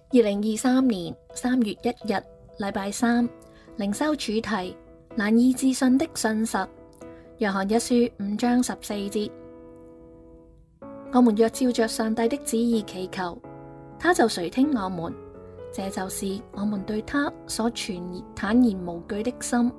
2023年3月1日禮拜三，靈修主題難以置信的信實。約翰一書5章14節，我們若照着上帝的旨意祈求，他就垂聽我們，這就是我們對他所存坦然無懼的心。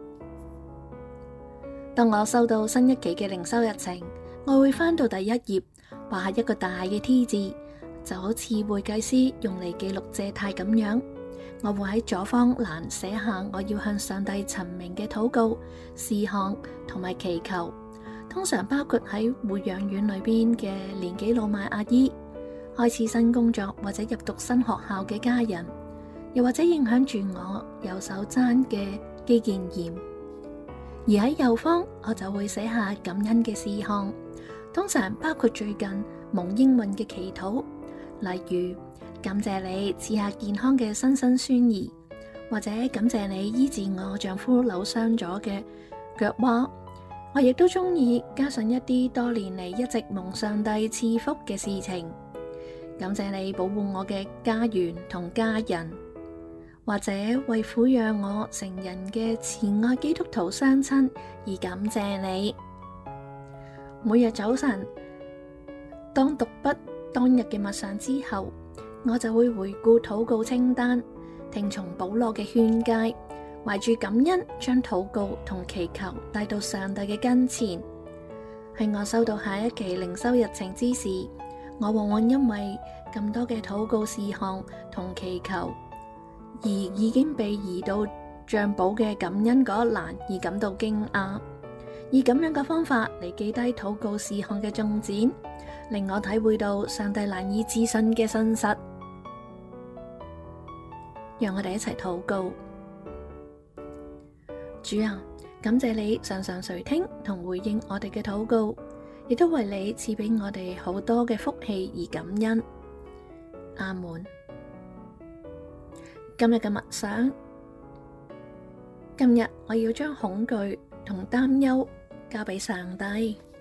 當我收到新一期嘅靈修日程，我會翻到第一頁，畫下一個大嘅 T 字，就好似會計師用嚟記錄借貸咁樣。我會喺左方欄寫下我要向上帝陳明嘅禱告事項同埋祈求，通常包括喺護養院裏邊嘅年紀老邁阿姨、開始新工作或者入讀新學校嘅家人，又或者影響住我右手踭嘅肌腱炎。而喺右方，我就會寫下感恩嘅事項，通常包括最近蒙應允嘅祈禱，例如感謝你賜下健康嘅新生孫兒，或者感謝你醫治我丈夫扭傷咗嘅腳踝。我亦都中意加上一啲多年嚟一直蒙上帝賜福嘅事情，感謝你保護我嘅家園同家人，或者為撫養我成人嘅慈愛基督徒雙親而感謝你。每日早晨，當讀畢當日嘅默想之後，我就會回顧禱告清單，聽從保羅嘅勸誡，懷住感恩將禱告同祈求帶到上帝嘅跟前。喺我收到下一期靈修日程之時，我往往因為咁多嘅禱告事項同祈求而已經被移到帳簿嘅感恩嗰一欄而感到驚訝。以咁樣嘅方法嚟記低禱告事項嘅重點，令我體會到上帝難以置信嘅信實。讓我哋一齊禱告。主啊，感謝你常常垂聽同回應我哋嘅禱告，亦都為你賜俾我哋好多嘅福氣而感恩。阿門。今日嘅默想，今日我要將恐懼同擔憂交俾上帝。